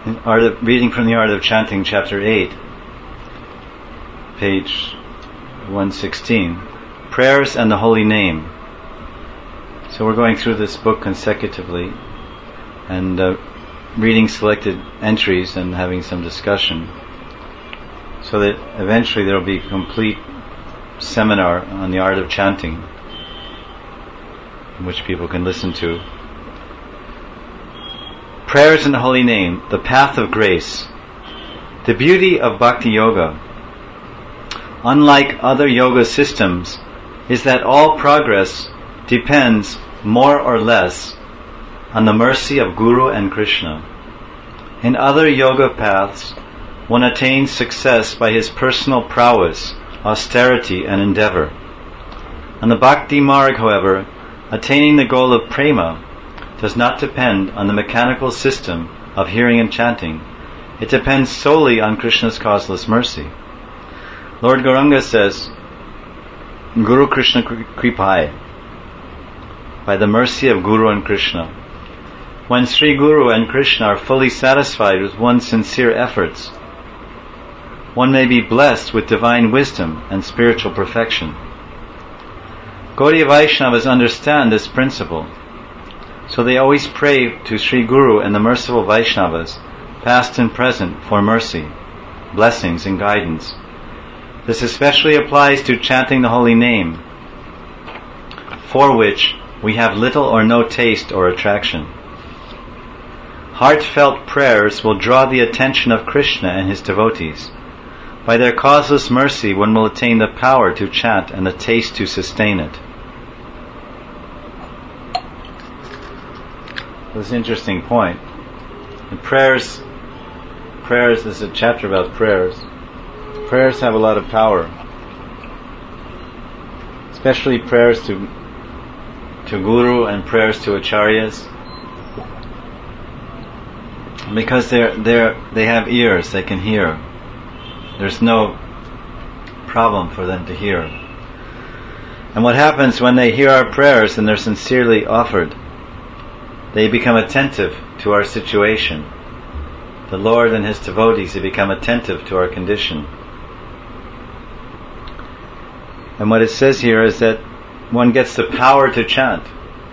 Reading from the Art of Chanting, Chapter 8, page 116. Prayers and the Holy Name. So we're going through this book consecutively and reading selected entries and having some discussion, so that eventually there will be a complete seminar on the art of chanting, which people can listen to. Prayers in the Holy Name, the path of grace. The beauty of Bhakti Yoga, unlike other yoga systems, is that all progress depends more or less on the mercy of Guru and Krishna. In other yoga paths, one attains success by his personal prowess, austerity and endeavor. On the Bhakti Marg, however, attaining the goal of prema does not depend on the mechanical system of hearing and chanting. It depends solely on Krishna's causeless mercy. Lord Gauranga says, Guru Krishna Kripai, by the mercy of Guru and Krishna. When Sri Guru and Krishna are fully satisfied with one's sincere efforts, one may be blessed with divine wisdom and spiritual perfection. Gaudiya Vaishnavas understand this principle, so they always pray to Sri Guru and the merciful Vaishnavas, past and present, for mercy, blessings and guidance. This especially applies to chanting the holy name, for which we have little or no taste or attraction. Heartfelt prayers will draw the attention of Krishna and his devotees. By their causeless mercy, one will attain the power to chant and the taste to sustain it. This is an interesting point. And prayers is a chapter about prayers. Prayers have a lot of power, especially prayers to Guru and prayers to Acharyas, because they have ears, they can hear. There's no problem for them to hear. And what happens when they hear our prayers and they're sincerely offered? They become attentive to our situation. The Lord and His devotees, they become attentive to our condition. And what it says here is that one gets the power to chant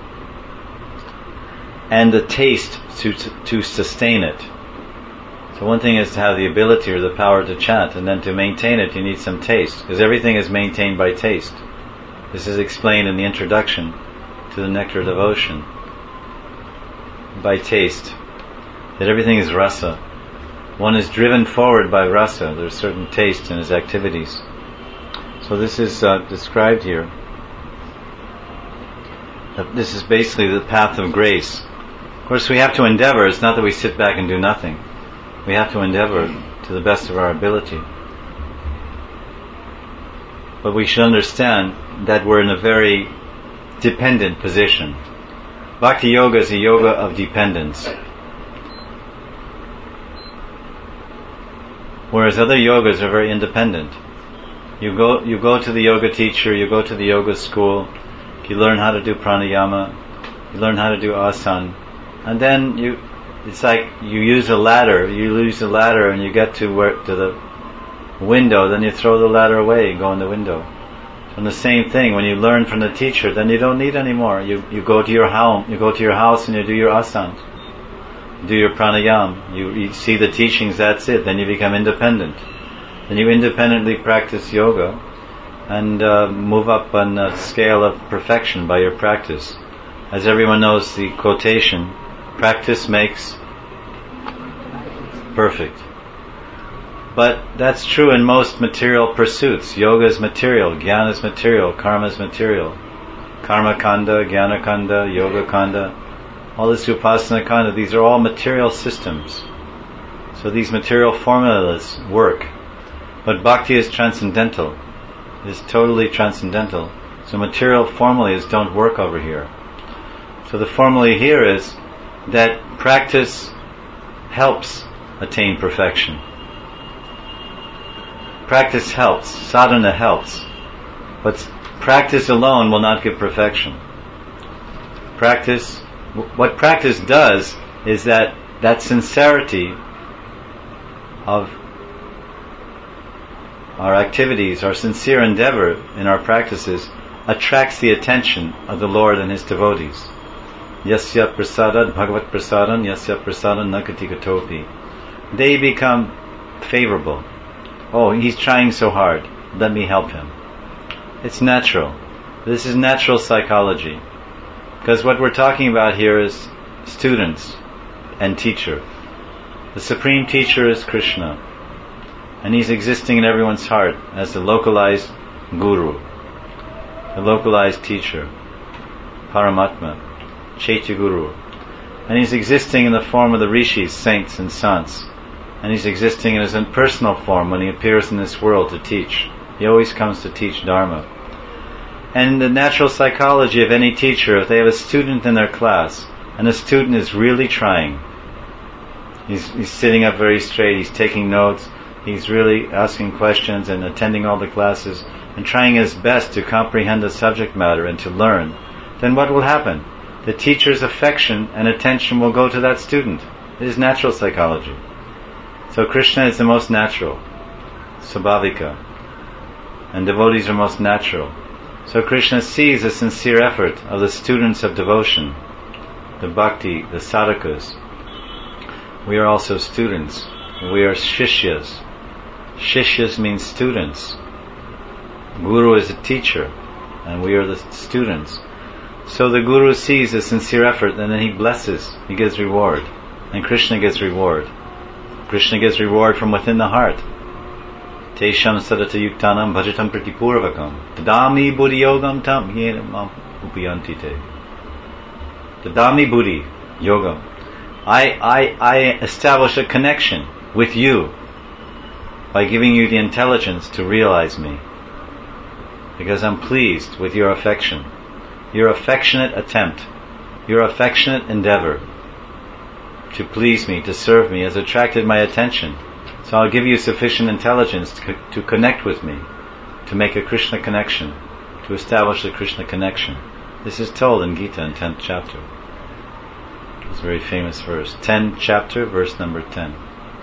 and the taste to sustain it. So one thing is to have the ability or the power to chant, and then to maintain it you need some taste, because everything is maintained by taste. This is explained in the introduction to the Nectar Devotion. By taste, that everything is rasa. One is driven forward by rasa. There's certain taste in his activities. So this is described here. This is basically the path of grace. Of course, we have to endeavor. It's not that we sit back and do nothing. We have to endeavor to the best of our ability. But we should understand that we're in a very dependent position. Bhakti Yoga is a yoga of dependence. Whereas other yogas are very independent. You go to the yoga teacher, you go to the yoga school, you learn how to do pranayama, you learn how to do asana, and then it's like you use a ladder and you get to the window, then you throw the ladder away and go in the window. And the same thing, when you learn from the teacher, then you don't need any more. You go to your home, you go to your house and you do your asana, do your pranayama, you see the teachings, that's it. Then you become independent. Then you independently practice yoga and move up on a scale of perfection by your practice. As everyone knows the quotation, practice makes perfect. But that's true in most material pursuits. Yoga is material, jnana is material, karma is material. Karma kanda, jnana kanda, yoga kanda, all this upasana kanda, these are all material systems. So these material formulas work. But bhakti is transcendental. It is totally transcendental. So material formulas don't work over here. So the formula here is that practice helps attain perfection. Practice helps, sadhana helps, but practice alone will not give perfection. What practice does is that sincerity of our activities, our sincere endeavor in our practices, attracts the attention of the Lord and His devotees. Yasya prasadad bhagavat prasadan yasya prasadan nakati katopi. They become favorable. Oh, he's trying so hard. Let me help him. It's natural. This is natural psychology. Because what we're talking about here is students and teacher. The supreme teacher is Krishna. And he's existing in everyone's heart as the localized guru, the localized teacher, Paramatma, Chaitya Guru. And he's existing in the form of the rishis, saints and sants. And he's existing in his impersonal form when he appears in this world to teach. He always comes to teach Dharma. And in the natural psychology of any teacher, if they have a student in their class, and the student is really trying, he's sitting up very straight, he's taking notes, he's really asking questions and attending all the classes, and trying his best to comprehend the subject matter and to learn, then what will happen? The teacher's affection and attention will go to that student. It is natural psychology. So Krishna is the most natural, Svabhavika, and devotees are most natural. So Krishna sees the sincere effort of the students of devotion, the bhakti, the sadhakas. We are also students. We are shishyas. Shishyas means students. Guru is a teacher, and we are the students. So the Guru sees the sincere effort, and then he blesses, he gives reward. And Krishna gets reward. Krishna gets reward from within the heart. Tesham sadata yuktanam bhajatam pratipurvakam tadami buddhi yogam tam yena mam upayanti te. Tadami buddhi yogam. I establish a connection with you by giving you the intelligence to realize me, because I'm pleased with your affection, your affectionate attempt, your affectionate endeavor to please me, to serve me, has attracted my attention. So I'll give you sufficient intelligence to connect with me, to make a Krishna connection, to establish a Krishna connection. This is told in Gita in 10th chapter. It's a very famous verse. 10th chapter, verse number 10.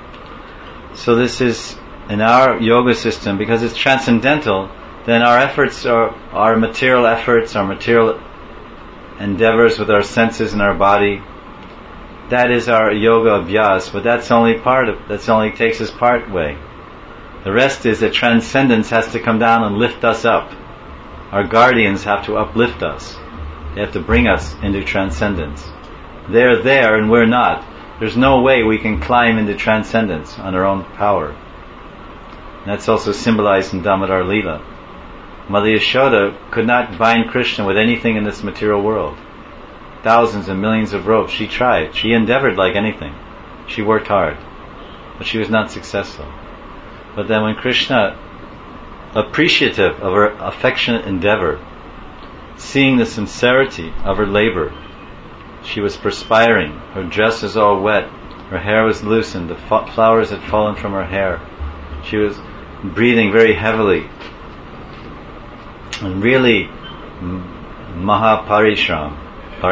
So this is, in our yoga system, because it's transcendental, then our efforts, our material efforts, our material endeavors with our senses and our body, that is our yoga abhyas, but that's only takes us part way. The rest is that transcendence has to come down and lift us up. Our guardians have to uplift us. They have to bring us into transcendence. They're there and we're not. There's no way we can climb into transcendence on our own power. And that's also symbolized in Damodar Leela. Mother Yashoda could not bind Krishna with anything in this material world. Thousands and millions of ropes. She tried. She endeavored like anything. She worked hard. But she was not successful. But then when Krishna, appreciative of her affectionate endeavor, seeing the sincerity of her labor, she was perspiring. Her dress was all wet. Her hair was loosened. The flowers had fallen from her hair. She was breathing very heavily. And really, Mahaparishram,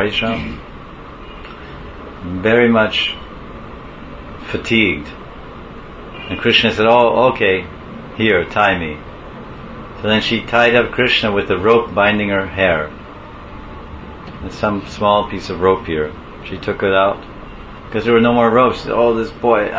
very much fatigued. And Krishna said, "Oh, okay, here, tie me." So then she tied up Krishna with the rope binding her hair. And some small piece of rope here. She took it out because there were no more ropes. She said, "Oh, this boy,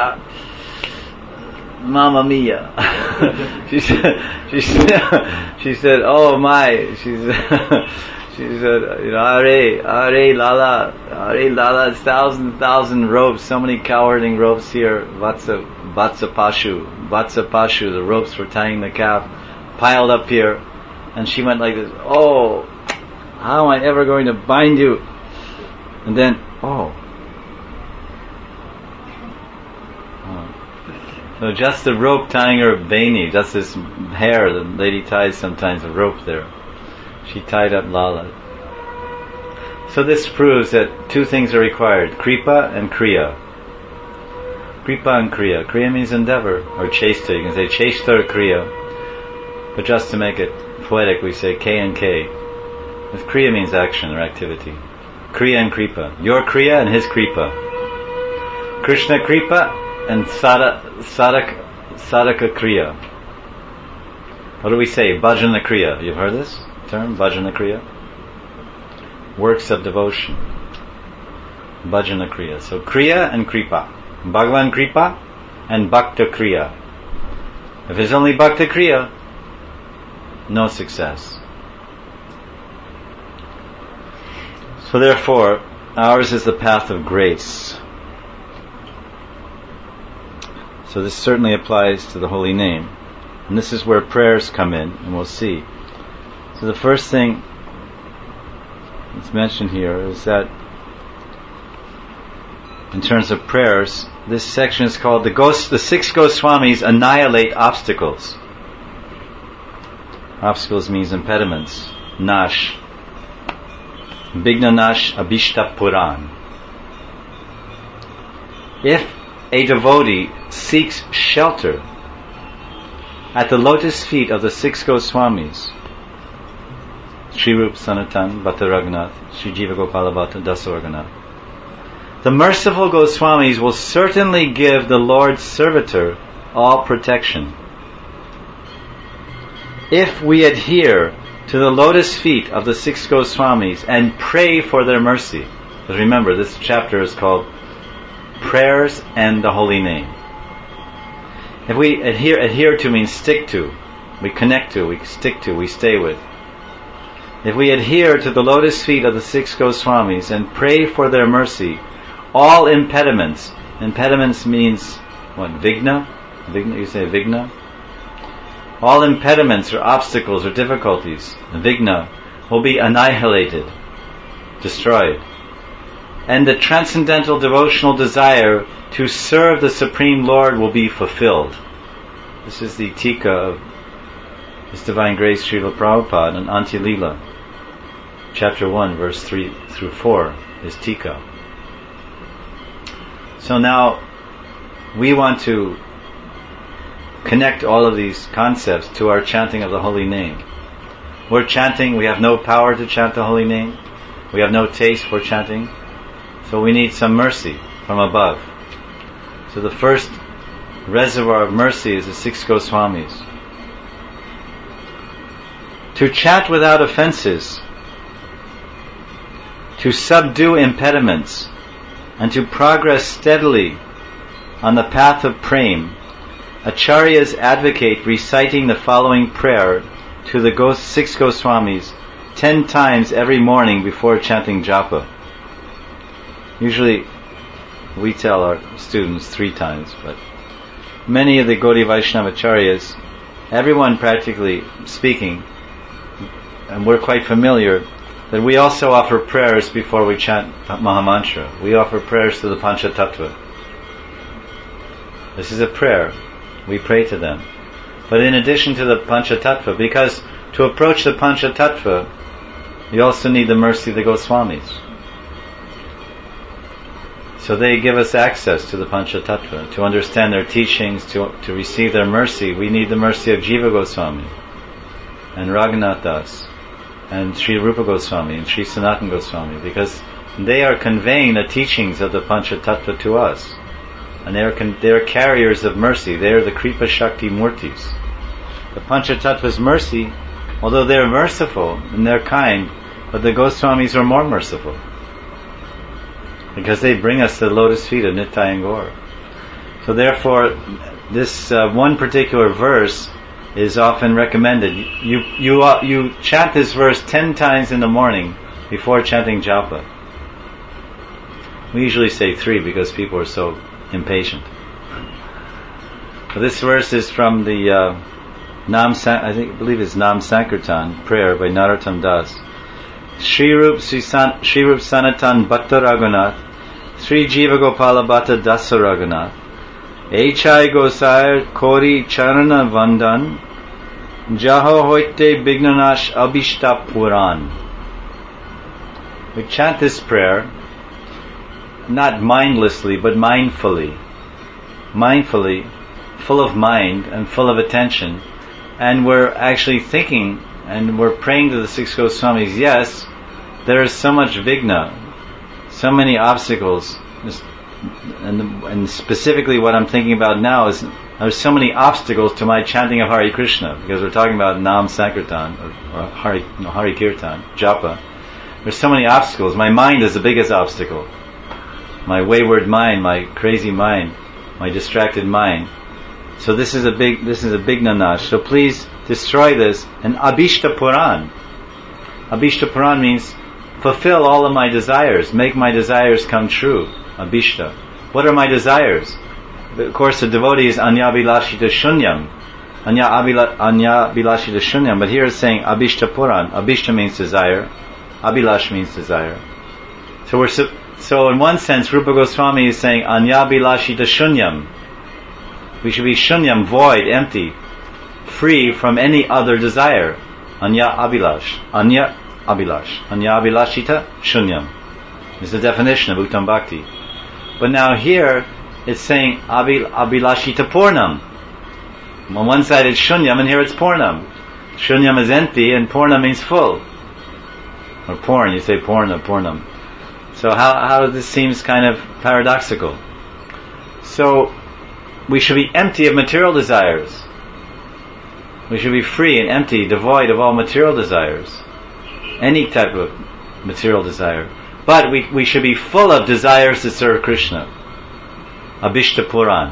Mamma Mia." she said, "Oh my," she said, Are Lala, thousand ropes, so many cowarding ropes here. Vatsa Pashu, the ropes for tying the calf, piled up here. And she went like this, "Oh, how am I ever going to bind you?" And then, So just the rope tying her beni, just this hair, the lady ties sometimes a rope there. She tied up Lala. So this proves that two things are required, kripa and kriya. Kripa and kriya. Kriya means endeavor, or chesta. You can say chesta or kriya. But just to make it poetic, we say K and K. Because kriya means action or activity. Kriya and kripa. Your kriya and his kripa. Krishna kripa and sadhaka kriya. What do we say? Bhajana kriya. You've heard this term? Bhajana kriya? Works of devotion. Bhajana kriya. So kriya and kripa. Bhagavan kripa and bhakta kriya. If it's only bhakta kriya, no success. So therefore, ours is the path of grace. So this certainly applies to the holy name. And this is where prayers come in, and we'll see. So the first thing that's mentioned here is that in terms of prayers, this section is called the 6 Goswamis annihilate obstacles. Obstacles means impediments. Nash. Vigna Nash Abhishta Puran. If a devotee seeks shelter at the lotus feet of the 6 Goswamis, Sri Rup Sanatan, Bhatta Raghunath, Sri Jiva Gopala Bhatta, Dasa Raghunath, the merciful Goswamis will certainly give the Lord's servitor all protection. If we adhere to the lotus feet of the 6 Goswamis and pray for their mercy, because remember, this chapter is called Prayers and the Holy Name. If we adhere to means stick to, we connect to, we stick to, we stay with. If we adhere to the lotus feet of the 6 Goswamis and pray for their mercy, all impediments means what? Vigna, you say vigna? All impediments or obstacles or difficulties, vigna, will be annihilated, destroyed. And the transcendental devotional desire to serve the Supreme Lord will be fulfilled. This is the Tika of His Divine Grace Srila Prabhupada in Antya Lila, chapter 1, verse 3 through 4 is Tika. So now we want to connect all of these concepts to our chanting of the holy name. We're chanting, we have no power to chant the holy name, we have no taste for chanting, so we need some mercy from above. So the first reservoir of mercy is the 6 Goswamis. To chant without offenses, to subdue impediments, and to progress steadily on the path of prema, Acharyas advocate reciting the following prayer to the 6 Goswamis 10 times every morning before chanting japa. Usually we tell our students 3 times, but many of the Gaudiya Vaishnava Acharyas, everyone practically speaking, and we're quite familiar, that we also offer prayers before we chant Mahamantra. We offer prayers to the Panchatattva. This is a prayer. We pray to them. But in addition to the Panchatattva, because to approach the Panchatattva, you also need the mercy of the Goswamis. So they give us access to the Panchatattva. To understand their teachings, to receive their mercy, we need the mercy of Jiva Goswami and Raghunath Das and Sri Rupa Goswami and Sri Sanatan Goswami, because they are conveying the teachings of the Panchatattva to us. And they are carriers of mercy. They are the Kripa Shakti Murtis. The Panchatattva's mercy, although they are merciful and they're kind, but the Goswamis are more merciful, because they bring us the lotus feet of Nitai and Gaur. So therefore, this one particular verse is often recommended. You chant this verse 10 times in the morning before chanting japa. We usually say 3 because people are so impatient. So this verse is from the I believe it's Nam Sankirtan prayer by Narottam Das. Sri Rup Sanatan Bhatta Raghunath, Sri Jiva Gopala Bhatta Dasa Raghunath, H.I. Gosair Kori Charana Vandan, Jaho Hoite Bignanash Abhishta Puran. We chant this prayer not mindlessly but mindfully, full of mind and full of attention, and we're actually thinking and we're praying to the 6 Goswamis. Yes, there is so much vigna, so many obstacles, and specifically what I'm thinking about now is there's so many obstacles to my chanting of Hare Krishna, because we're talking about Nam Sankirtan or Hare Kirtan, Japa. There's so many obstacles. My mind is the biggest obstacle. My wayward mind, my crazy mind, my distracted mind. So this is a big nanash. So please destroy this. And Abhishta Puran. Abhishta Puran means fulfill all of my desires. Make my desires come true. Abhishta. What are my desires? Of course, the devotee is Anya Bilashita Shunyam. Anya Bilashita Shunyam. But here it's saying Abhishta Puran. Abhishta means desire. Abhilash means desire. So in one sense, Rupa Goswami is saying Anya Bilashita Shunyam. We should be shunyam, void, empty, free from any other desire. Anya Abhilash. Anya Abhilash. Anya Abhilashita Shunyam is the definition of Uttam Bhakti. But now here it's saying Abhilashita Purnam. On one side it's Shunyam and here it's Purnam. Shunyam is empty and Purna means full. Or porn, you say Purna, Purnam. So how this seems kind of paradoxical. So we should be empty of material desires. We should be free and empty, devoid of all material desires. Any type of material desire. But we should be full of desires to serve Krishna. Abhishta Puran.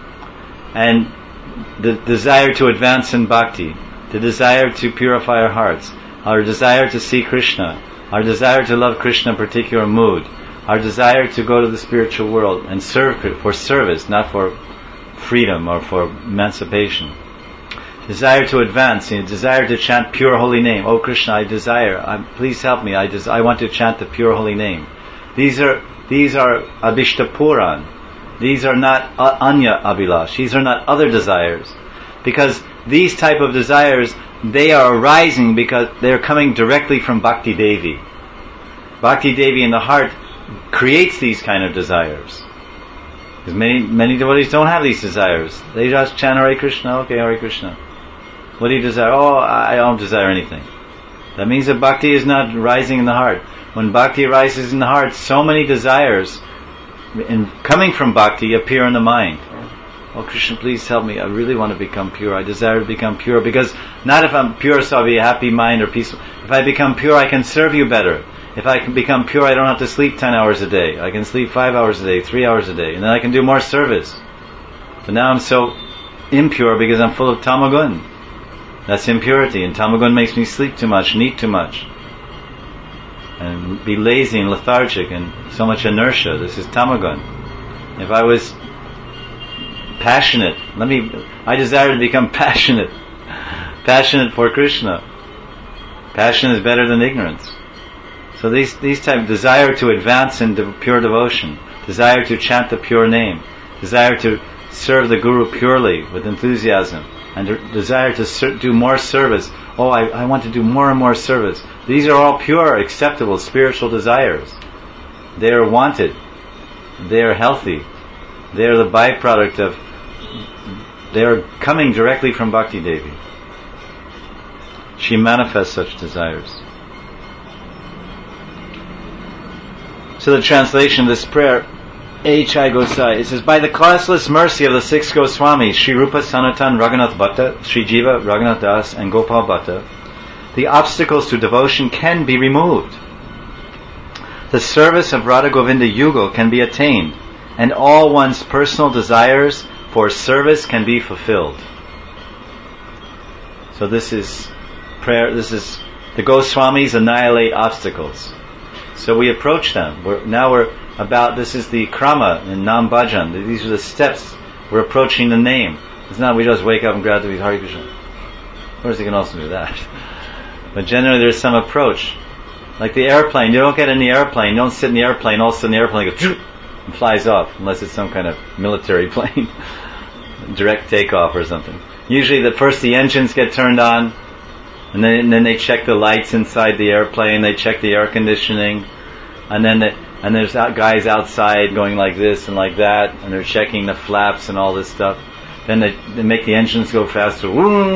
And the desire to advance in bhakti, the desire to purify our hearts, our desire to see Krishna, our desire to love Krishna in a particular mood, our desire to go to the spiritual world and serve for service, not for freedom or for emancipation. Desire to advance, desire to chant pure holy name. Oh Krishna, I desire, please help me, I want to chant the pure holy name. These are Abhishta Puran. These are not Anya Abhilash. These are not other desires. Because these type of desires, they are arising because they're coming directly from Bhakti Devi. Bhakti Devi in the heart creates these kind of desires. Because many devotees don't have these desires. They just chant Hare Krishna, okay, Hare Krishna. What do you desire? Oh, I don't desire anything. That means that bhakti is not rising in the heart. When bhakti rises in the heart, so many desires coming from bhakti appear in the mind. Oh Krishna, please help me. I really want to become pure. I desire to become pure. Because not if I'm pure so I'll be a happy mind or peaceful. If I become pure, I can serve you better. If I can become pure, I don't have to sleep 10 hours a day. I can sleep 5 hours a day, 3 hours a day. And then I can do more service. But now I'm so impure because I'm full of tamagun. That's impurity. And tamagun makes me sleep too much, and eat too much. And be lazy and lethargic and so much inertia. This is tamagun. If I was passionate, I desire to become passionate. Passionate for Krishna. Passion is better than ignorance. So these type of desire to advance in pure devotion, desire to chant the pure name, desire to serve the Guru purely with enthusiasm, and desire to do more service. Oh, I want to do more and more service. These are all pure, acceptable, spiritual desires. They are wanted. They are healthy. They are the byproduct of, they are coming directly from Bhakti Devi. She manifests such desires. So the translation of this prayer, H.I. Gosai, it says, by the causeless mercy of the six Goswamis, Sri Rupa Sanatan Raghunath Bhatta, Sri Jiva Raghunath Das, and Gopal Bhatta, the obstacles to devotion can be removed. The service of Radha Govinda Yugal can be attained, and all one's personal desires for service can be fulfilled. So this is prayer, this is the Goswamis annihilate obstacles. So we approach them. This is the krama in Nam Bhajan. These are the steps. We're approaching the name. It's not we just wake up and grab to Hare Krishna. Of course, you can also do that. But generally there's some approach. Like the airplane. You don't get in the airplane. You don't sit in the airplane. All of a sudden the airplane goes and flies off. Unless it's some kind of military plane. Direct takeoff or something. Usually the engines get turned on. And then they check the lights inside the airplane. They check the air conditioning. And there's guys outside going like this and like that, and they're checking the flaps and all this stuff. Then they make the engines go faster,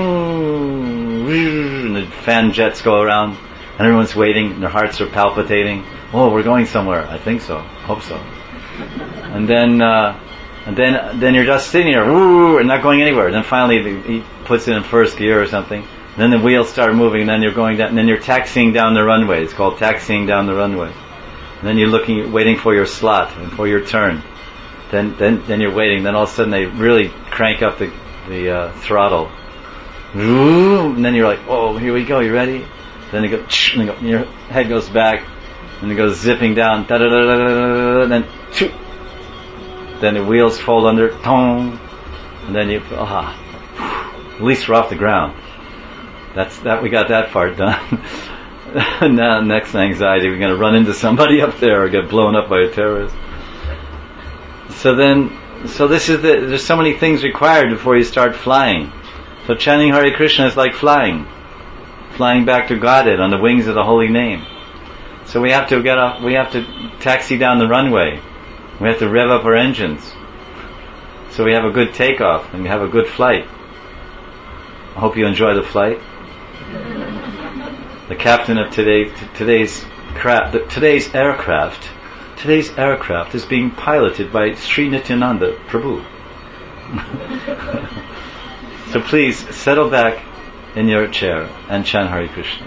and the fan jets go around, and everyone's waiting, and their hearts are palpitating. Oh, we're going somewhere. I think so. Hope so. And then you're just sitting here, woo, and not going anywhere. And then finally he puts it in first gear or something. And then the wheels start moving, and then you're going down, and then you're taxiing down the runway. It's called taxiing down the runway. And then you're waiting for your slot and for your turn. Then you're waiting. Then all of a sudden they really crank up the throttle. And then you're like, oh, here we go. You ready? Then and your head goes back, and it goes zipping down. And then the wheels fold under. And then at least we're off the ground. We got that part done. Now next anxiety, we're going to run into somebody up there or get blown up by a terrorist. So there's so many things required before you start flying. So chanting Hare Krishna is like flying back to Godhead on the wings of the holy name. So we have to taxi down the runway. We have to rev up our engines. So we have a good takeoff and we have a good flight. I hope you enjoy the flight. The captain of today's aircraft is being piloted by Sri Nityananda Prabhu. So please settle back in your chair and chant Hare Krishna.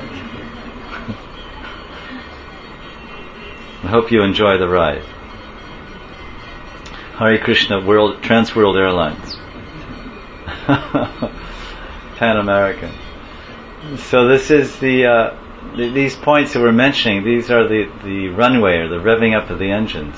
I hope you enjoy the ride. Hare Krishna Trans World Airlines. Pan American. So this is these points that we're mentioning. These are the runway or the revving up of the engines.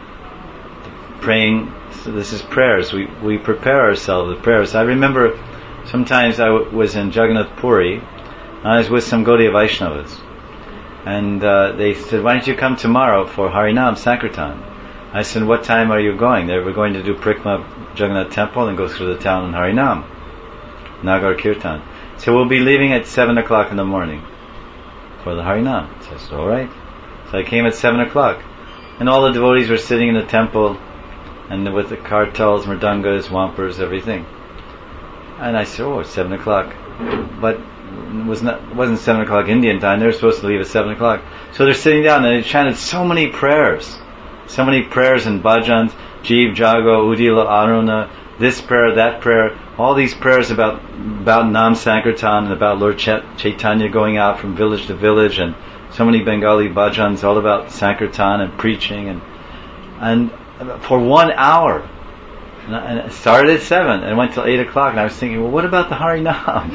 The praying. So this is prayers. We prepare ourselves with prayers. I remember sometimes I was in Jagannath Puri, and I was with some Gaudiya Vaishnavas, and they said, "Why don't you come tomorrow for Harinam Sankirtan?" I said, "What time are you going?" They were going to do Parikramma Jagannath Temple and go through the town in Harinam, Nagar Kirtan. So we'll be leaving at 7 o'clock in the morning for the Harinam. So I said, all right. So I came at 7 o'clock. And all the devotees were sitting in the temple and with the kartals, mridangas, wampers, everything. And I said, it's 7 o'clock. But it wasn't 7 o'clock Indian time. They were supposed to leave at 7 o'clock. So they're sitting down and they chanted so many prayers. So many prayers and bhajans, Jeev, Jago, Udila, Aruna, this prayer, that prayer, all these prayers about Nam Sankirtan and about Lord Chaitanya going out from village to village, and so many Bengali bhajans all about Sankirtan and preaching, and for 1 hour. And it started at 7 and went till 8 o'clock, and I was thinking, well, what about the Harinam?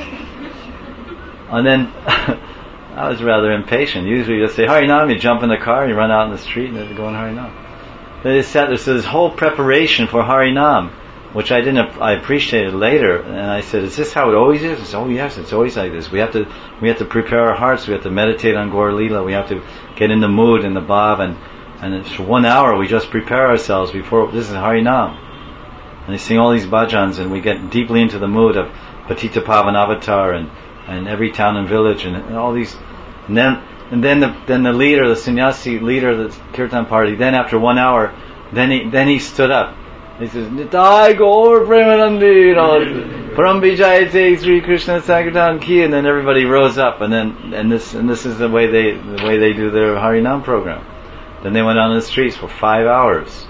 And then I was rather impatient. Usually you just say Harinam, you jump in the car, you run out in the street, and then you go on Harinam. But they sat there, so this whole preparation for Harinam, which I appreciated later, and I said, is this how it always is? I said, oh yes, it's always like this. We have to prepare our hearts, we have to meditate on Gaur Leela, we have to get in the mood, in the bhav, and for 1 hour we just prepare ourselves before, this is Harinam. And they sing all these bhajans, and we get deeply into the mood of Patita Pavan Avatar, and every town and village, and all these, and then the leader, the sannyasi leader of the kirtan party, then after 1 hour, then he stood up. He says, Nitai Gaur Premanandi, Param Vijayate Sri Krishna Sankirtan Ki, and then everybody rose up, and this is the way they do their Harinam program. Then they went on the streets for 5 hours,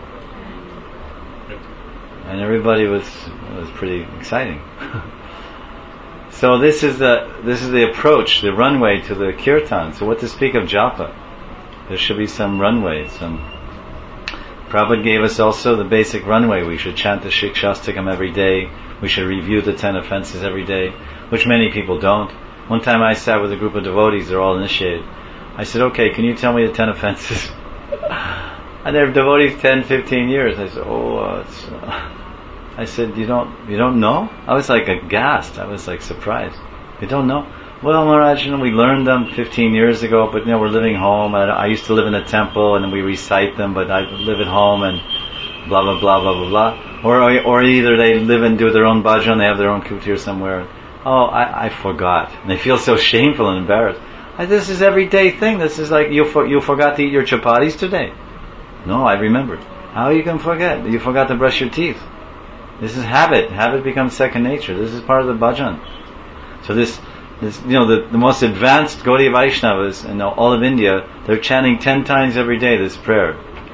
and everybody was pretty exciting. So this is the approach, the runway to the kirtan. So what to speak of japa? There should be some runway, Prabhupada gave us also the basic runway. We should chant the Shikshastakam every day. We should review the 10 offenses every day, which many people don't. One time I sat with a group of devotees, they're all initiated. I said, okay, can you tell me the 10 offenses? And they're devotees 10, 15 years. I said, I said, you don't know? I was like aghast. I was like surprised. You don't know? Well, Maharaj, we learned them 15 years ago, but we're living home. I used to live in a temple, and we recite them, but I live at home, and blah blah blah blah blah blah. Or either they live and do their own bhajan, they have their own kutir somewhere. Oh, I forgot. And they feel so shameful and embarrassed. This is everyday thing. This is like you forgot to eat your chapatis today. No, I remembered. How you can forget? You forgot to brush your teeth. This is habit. Habit becomes second nature. This is part of the bhajan. So this the most advanced Gaudiya Vaishnavas in all of India, they're chanting 10 times every day this prayer.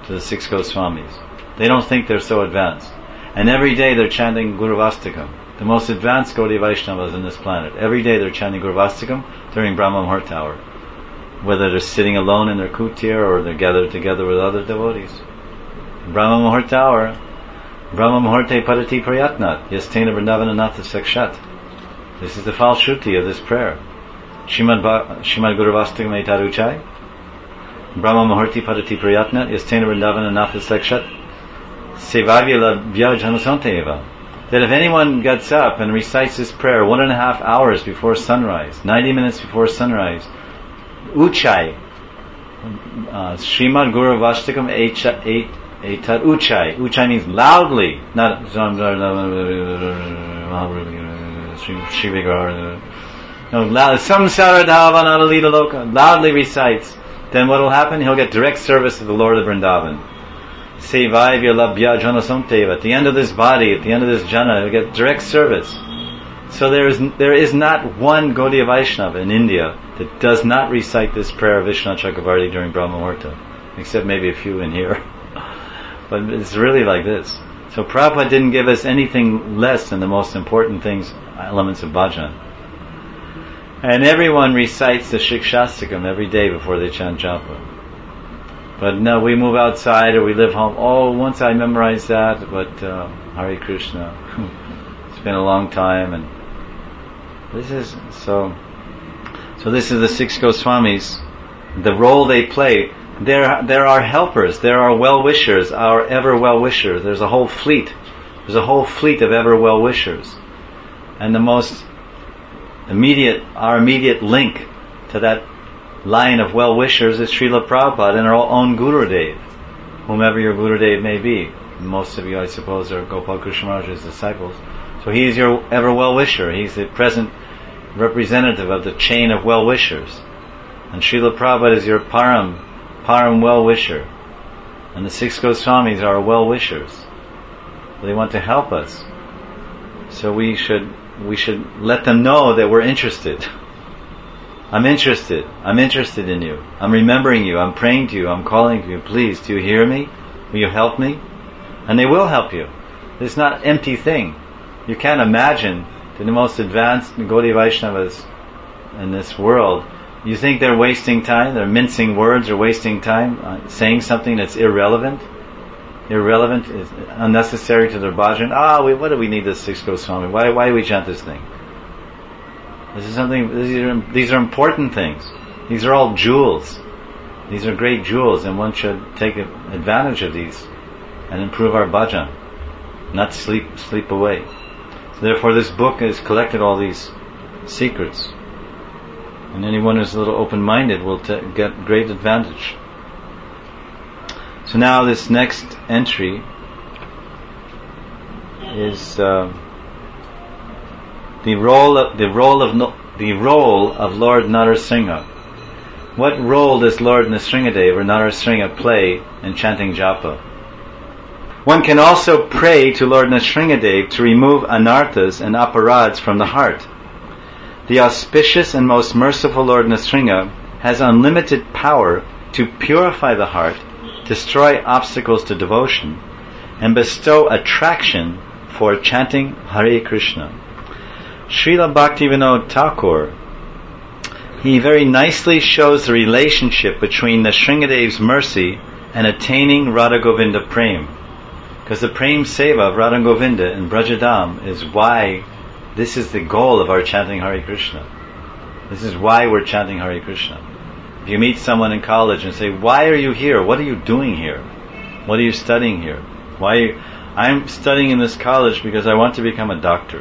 to the six Goswamis. They don't think they're so advanced. And every day they're chanting Guruvastakam, the most advanced Gaudiya Vaishnavas in this planet. Every day they're chanting Guruvastakam during Brahma Muhurta hour. Whether they're sitting alone in their kutir or they're gathered together with other devotees. Brahma Muhurta hour, Brahma Muhurte Padati Prayatnat, Yastena Vrindavananatha Sakshat. This is the falshruti of this prayer. Shrimad Guruvastakam Etaruchai, Brahma Muhurti Padati Prayatnat, Yastena Vrindavananatha Sakshat, Sevavya Vyajanasanteva. That if anyone gets up and recites this prayer 1.5 hours before sunrise, 90 minutes before sunrise, Uchai, Srimad Guruvastakam Etat Uchai. Uchai means loudly, not no, loud. Samsara Dhavan Adalita Loka, loudly recites. Then what will happen? He'll get direct service of the Lord of Vrindavan. Sevayvya Labhya Janasanteva. At the end of this body, at the end of this jana, he'll get direct service. So there is not one Gaudiya Vaishnava in India that does not recite this prayer of Vishwanath Chakravarti during Brahma Muhurta, except maybe a few in here. But it's really like this. So Prabhupada didn't give us anything less than the most important things, elements of bhajan. And everyone recites the Shikshastakam every day before they chant japa. But no, we move outside or we live home. Oh, once I memorized that, but Hare Krishna. It's been a long time, and this is so. So this is the six Goswamis. The role they play. There are helpers. There are well-wishers. Our ever well-wishers. There's a whole fleet. There's a whole fleet of ever well-wishers, and the most our immediate link to that line of well-wishers is Srila Prabhupada and our own Gurudev, whomever your Gurudev may be. Most of you, I suppose, are Gopal Krishna Maharaj's disciples. So he is your ever well-wisher. He's the present representative of the chain of well-wishers. And Srila Prabhupada is your param well-wisher. And the six Goswamis are well-wishers. They want to help us. So we should let them know that we're interested. I'm interested in you. I'm remembering you. I'm praying to you. I'm calling to you. Please, do you hear me? Will you help me? And they will help you. It's not an empty thing. You can't imagine that the most advanced Gaudiya Vaishnavas in this world, you think they're wasting time, they're mincing words or wasting time, saying something that's irrelevant? Irrelevant, is unnecessary to their bhajan. What do we need this six Goswami? Why do we chant this thing? This is something. These are important things. These are all jewels. These are great jewels, and one should take advantage of these and improve our bhajan, not sleep away. So therefore, this book has collected all these secrets, and anyone who's a little open-minded will get great advantage. So now, this next entry is the role of Lord Narasingha. What role does Lord Nrsingadev or Narasingha play in chanting japa? One can also pray to Lord Nrsingadev to remove anarthas and aparads from the heart. The auspicious and most merciful Lord Nrsinga has unlimited power to purify the heart, destroy obstacles to devotion, and bestow attraction for chanting Hare Krishna. Srila Bhaktivinoda Thakur, he very nicely shows the relationship between Nrsingadev's mercy and attaining Radha Govinda Prem. Because the Prem Seva of Radha Govinda in Brajadam is why this is the goal of our chanting Hare Krishna. This is why we're chanting Hare Krishna. If you meet someone in college and say, "Why are you here? What are you doing here? What are you studying here?" I'm studying in this college because I want to become a doctor.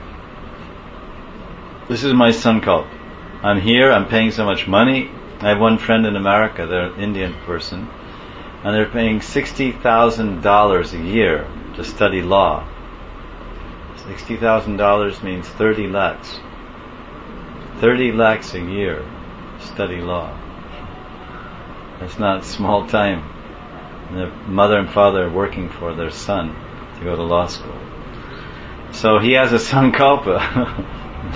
This is my sankalp. I'm here, I'm paying so much money. I have one friend in America, they're an Indian person, and they're paying $60,000 a year to study law. $60,000 means 30 lakhs. 30 lakhs a year to study law. That's not small time. And the mother and father are working for their son to go to law school. So he has a sankalpa,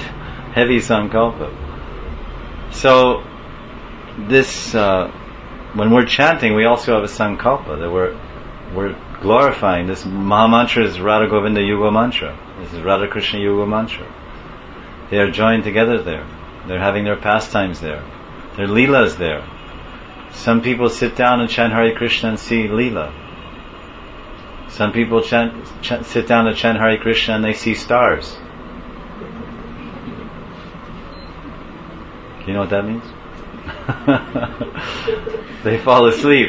heavy sankalpa. So this when we're chanting, we also have a sankalpa that we're glorifying. This Mahamantra is Radha Govinda Yuga Mantra. This is Radha Krishna Yuga Mantra. They are joined together there. They're having their pastimes there. Their leelas there. Some people sit down and chant Hare Krishna and see leela. Some people sit down and chant Hare Krishna and they see stars. You know what that means? They fall asleep.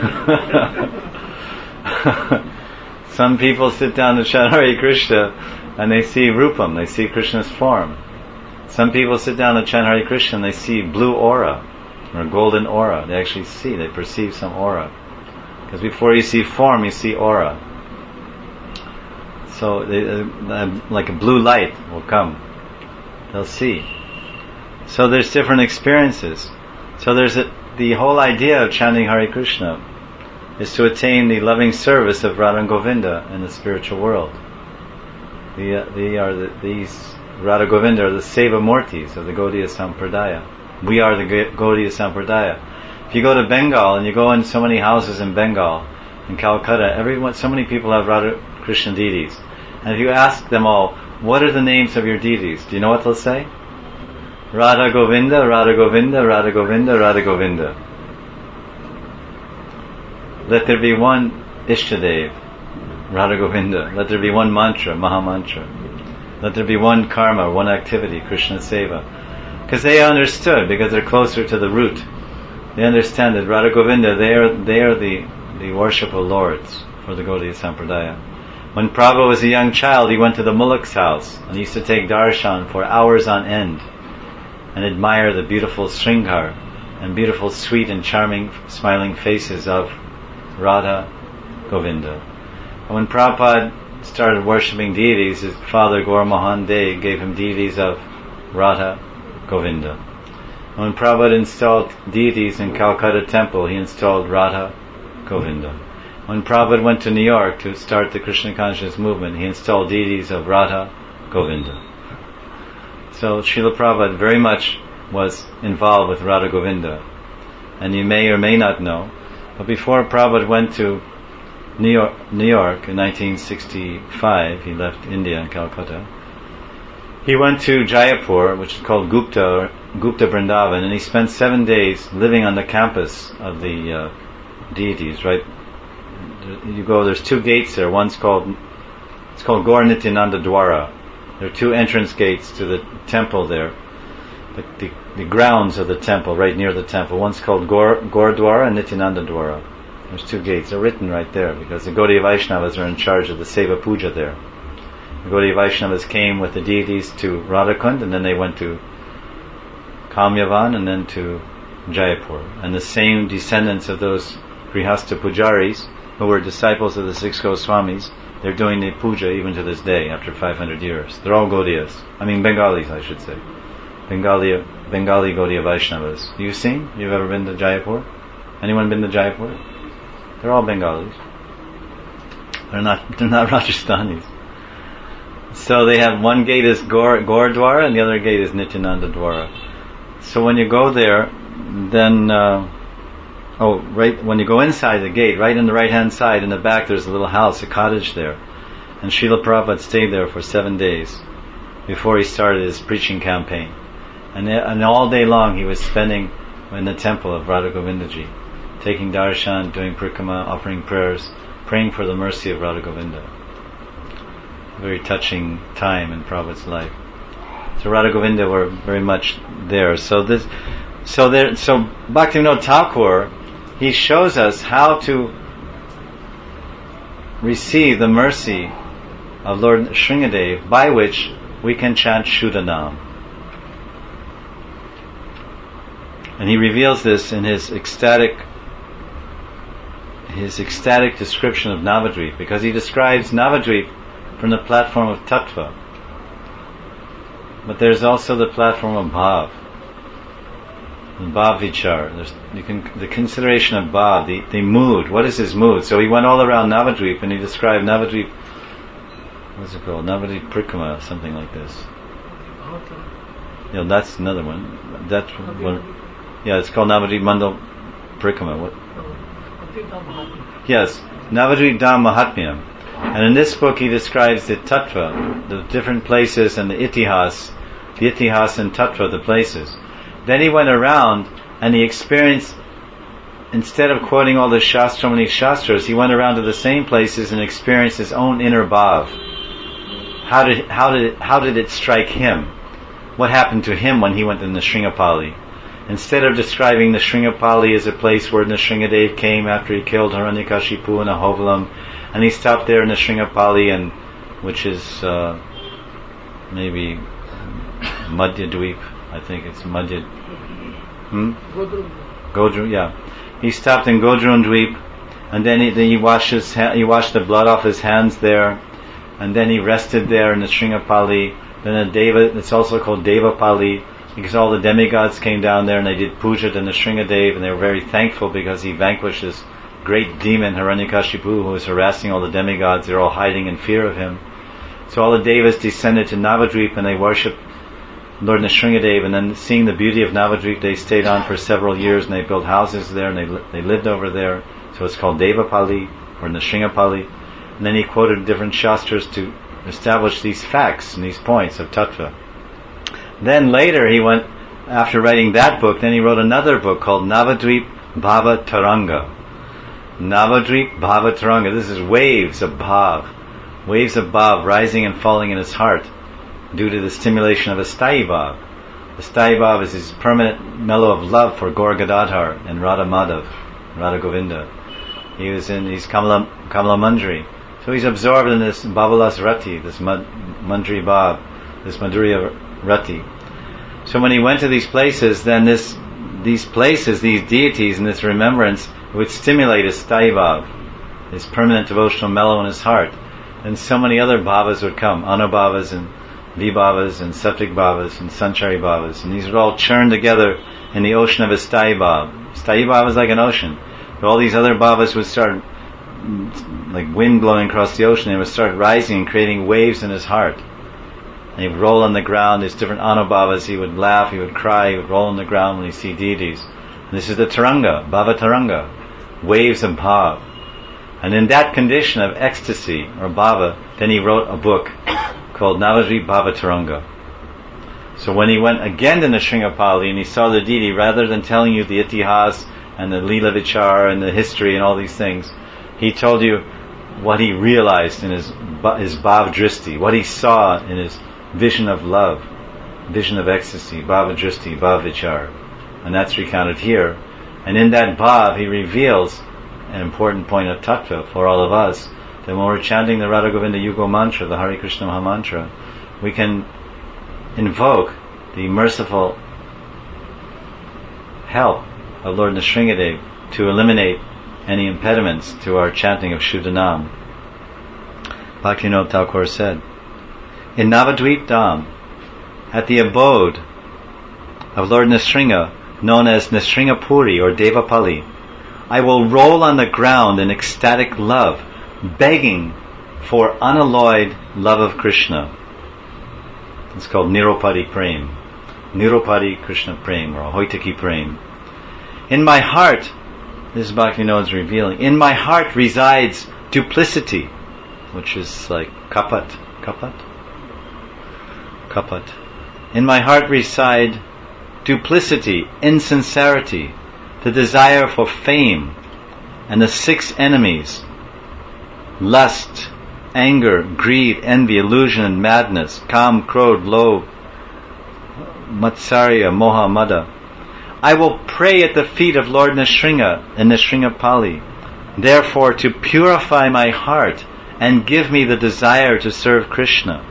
Some people sit down and chant Hare Krishna and they see Rupam, they see Krishna's form. Some people sit down and chant Hare Krishna and they see blue aura or golden aura. They actually they perceive some aura. Because before you see form, you see aura. So like a blue light will come. They'll see. So there's different experiences. So the whole idea of chanting Hare Krishna is to attain the loving service of Radha and Govinda in the spiritual world. These Radha Govinda are the Seva Murtis of the Gaudiya Sampradaya. We are the Gaudiya Sampradaya. If you go to Bengal and you go in so many houses in Bengal, in Calcutta, so many people have Radha Krishna deities. And if you ask them all, what are the names of your deities? Do you know what they'll say? Radha Govinda, Radha Govinda, Radha Govinda, Radha Govinda. Let there be one Ishtadev, Radha Govinda. Let there be one mantra, Mahamantra. Let there be one karma, one activity, Krishna Seva. Because they understood, because they're closer to the root. They understand that Radha Govinda, they are the worshipful lords for the Gaudiya Sampradaya. When Prabhupada was a young child, he went to the Mulak's house and he used to take darshan for hours on end and admire the beautiful Sringar and beautiful, sweet and charming, smiling faces of Radha Govinda. And when Prabhupada started worshipping deities, his father Gaur Mohan De gave him deities of Radha Govinda. And when Prabhupada installed deities in Calcutta temple, he installed Radha Govinda. When Prabhupada went to New York to start the Krishna consciousness movement, he installed deities of Radha Govinda. So Srila Prabhupada very much was involved with Radha Govinda. And you may or may not know, but before Prabhupada went to New York in 1965, he left India and Calcutta, he went to Jaipur, which is called Gupta Vrindavan, and he spent 7 days living on the campus of the deities, right? You go, there's 2 gates there. It's called Gaur Nityananda Dwara. There are 2 entrance gates to the temple there. The grounds of the temple, right near the temple. One's called Gaur Dwara and Nityananda Dwara. There's 2 gates. They're written right there because the Gaudiya Vaishnavas are in charge of the Seva Puja there. The Gaudiya Vaishnavas came with the deities to Radhakund and then they went to Kamyavan and then to Jaipur. And the same descendants of those Grihastha Pujaris who were disciples of the 6 Goswamis, they're doing the puja even to this day after 500 years. They're all Gaudiyas. Bengalis, I should say. Bengali Gaudiya Vaishnavas. You've ever been to Jaipur? Anyone been to Jaipur? They're all Bengalis. They're not Rajasthanis. So they have one gate is Gaur Dwara and the other gate is Nityananda Dwara. So when you go there, then when you go inside the gate, right on the right hand side in the back there's a little house, a cottage there. And Srila Prabhupada stayed there for 7 days before he started his preaching campaign. And all day long he was spending in the temple of Radha Govindaji, taking darshan, doing prikrama, offering prayers, praying for the mercy of Radha Govinda. A very touching time in Prabhupada's life. So Radha Govinda were very much there. So Bhaktivinoda Thakur, he shows us how to receive the mercy of Lord Shringadev, by which we can chant Shuddhanam. And he reveals this in his ecstatic description of Navadvip, because he describes Navadvip from the platform of Tattva. But there's also the platform of Bhav. Bhav Vichar. The consideration of Bhav, the mood. What is his mood? So he went all around Navadvip and he described Navadvip, what's it called? Navadvip Prikrama, something like this. That's another one. That's one. Yeah, it's called Navadvip Mandal Parikama. What? Yes, Navadvip Dham Mahatmya. And in this book he describes the tattva, the different places, and the itihas and tattva, the places. Then he went around and he experienced, instead of quoting all the shastras, he went around to the same places and experienced his own inner bhav. How did it strike him? What happened to him when he went in the Sringapali? Instead of describing the Sringapali as a place where Nrsingadev came after he killed Hiranyakashipu and Ahovalam, and he stopped there in the Sringapali, and which is maybe Madhya Dweep, I think it's Madhya. Godrun, yeah. He stopped in Godrun Dweep, and then he washed the blood off his hands there, and then he rested there in the Sringapali. Then it's also called Devapali, because all the demigods came down there and they did puja to Nrsingadev, and they were very thankful because he vanquished this great demon Hiranyakashipu who was harassing all the demigods. They're all hiding in fear of him. So all the devas descended to Navadvip and they worshipped Lord Nrsingadev, and then seeing the beauty of Navadvip they stayed on for several years and they built houses there and they lived over there. So it's called Devapali or Nrsinghapali. And then he quoted different shastras to establish these facts and these points of tattva. Then later he went, after writing that book, then he wrote another book called Navadvip Bhava Taranga. Navadvip Bhava Taranga. This is waves of bhav. Waves of bhav rising and falling in his heart due to the stimulation of a Sthayi Bhav. The Sthayi Bhav is his permanent mellow of love for Gaur Gadadhar and Radha Madhav, Radha Govinda. He's Kamala Manjari. So he's absorbed in this Bhavalas Rati, this Manjari Bhav, this Madhurya Rati. So when he went to these places, then these places, these deities and this remembrance would stimulate his Sthayi Bhav, his permanent devotional mellow in his heart. And so many other bhavas would come, Anubhavas and Vibhavas and Sattvic Bhavas and Sanchari Bhavas. And these would all churn together in the ocean of his Sthayi Bhav. Sthayi Bhav is like an ocean. But all these other bhavas would start, like wind blowing across the ocean, they would start rising and creating waves in his heart. And he would roll on the ground. There's different Anubhavas. He would laugh, he would cry, he would roll on the ground when he see deities. And this is the Taranga, Bhava Taranga, waves of bhav. And in that condition of ecstasy or bhava, then he wrote a book called Navadvip Bhava Taranga. So when he went again to Nrsinghapali and he saw the deity, rather than telling you the itihas and the lila vichar and the history and all these things, he told you what he realized in his bhav dristi, what he saw in his vision of love, vision of ecstasy, bhava dristi, bhav vichar. And that's recounted here. And in that bhav he reveals an important point of tattva for all of us, that when we're chanting the Radha Govinda Yugo mantra, the Hare Krishna Maha mantra, we can invoke the merciful help of Lord Nrsingadev to eliminate any impediments to our chanting of Shuddhanam. Bhaktivinoda Thakur said, in Navadvip Dham, at the abode of Lord Nrsinga, known as Nrsinghapuri or Devapali, I will roll on the ground in ecstatic love, begging for unalloyed love of Krishna. It's called Nirupadi Prem. Nirupadi Krishna Prem, or Hoitaki Prem. In my heart, this is Bhaktivinoda's revealing, in my heart resides duplicity, which is like kapat. In my heart reside duplicity, insincerity, the desire for fame, and the 6 enemies: lust, anger, greed, envy, illusion, and madness, kam, krodh, lobh, matsarya, moha, mada. I will pray at the feet of Lord Nrsinga in Nrsinghapali, therefore to purify my heart and give me the desire to serve Krishna.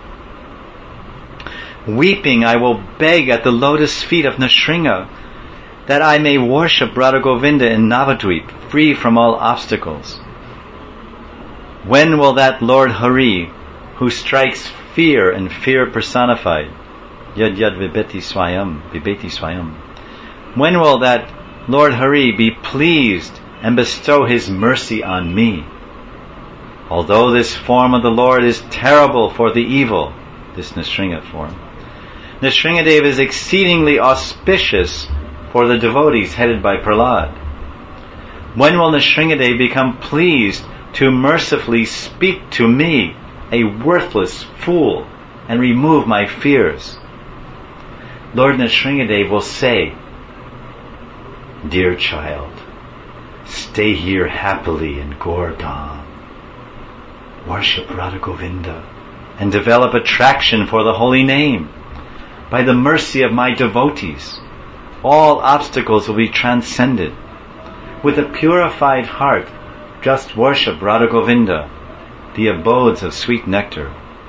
Weeping, I will beg at the lotus feet of Nrsinga that I may worship Radha Govinda in Navadvip, free from all obstacles. When will that Lord Hari, who strikes fear and fear personified, yad yad vibeti swayam, when will that Lord Hari be pleased and bestow his mercy on me? Although this form of the Lord is terrible for the evil, this Nrsinga form, Nrsingadev is exceedingly auspicious for the devotees headed by Prahlad. When will Nrsingadev become pleased to mercifully speak to me, a worthless fool, and remove my fears? Lord Nrsingadev will say, dear child, stay here happily in Gordhan. Worship Radha Govinda and develop attraction for the holy name. By the mercy of my devotees, all obstacles will be transcended. With a purified heart, just worship Radha Govinda, the abodes of sweet nectar.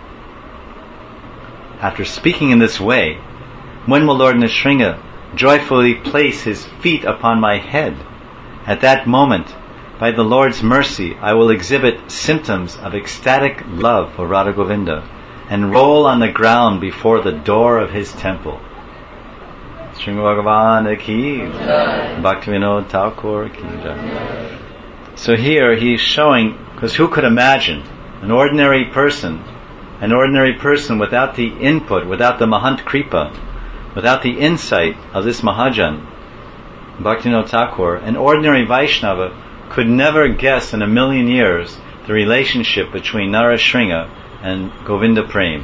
After speaking in this way, when will Lord Nrsinga joyfully place his feet upon my head? At that moment, by the Lord's mercy, I will exhibit symptoms of ecstatic love for Radha Govinda and roll on the ground before the door of his temple. Sri Bhagavan ki Jai. Bhaktivinoda Thakur ki Jai. So here he's showing, because who could imagine an ordinary person without the input, without the Mahant Kripa, without the insight of this Mahajan, Bhaktivinoda Thakur, an ordinary Vaishnava could never guess in a million years the relationship between Narasringa and Govinda Prem.